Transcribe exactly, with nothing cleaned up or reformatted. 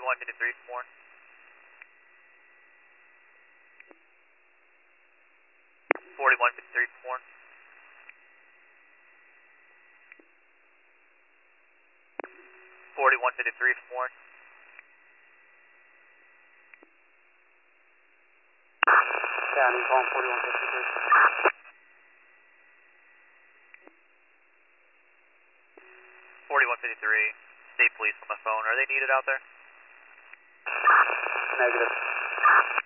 forty-one fifty-three, Warren. forty-one fifty-three, Warren. forty-one fifty-three, Warren. County, calling forty-one fifty-three. forty-one fifty-three, state police on the phone. Are they needed out there? Negative.